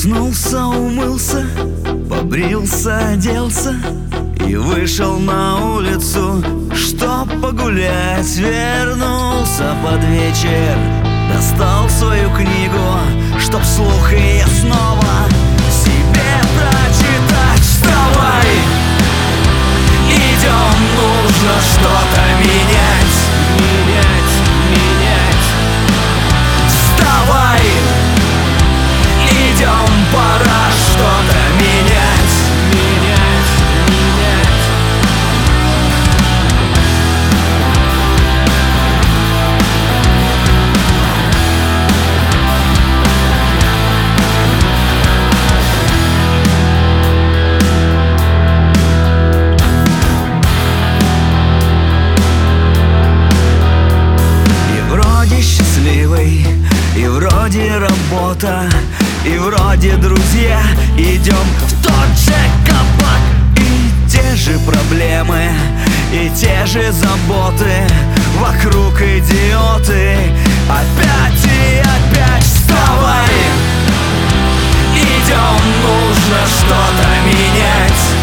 Проснулся, умылся, побрился, оделся и вышел на улицу, чтоб погулять. Вернулся под вечер, достал свою книгу, чтоб вслух ее снова себе прочитать. Вставай, идем, нужно что-то менять. Вставай, идем, пора что-то менять. И вроде работа, и вроде друзья. Идем в тот же кабак, и те же проблемы, и те же заботы. Вокруг идиоты, опять и опять. Вставай, идем, нужно что-то менять.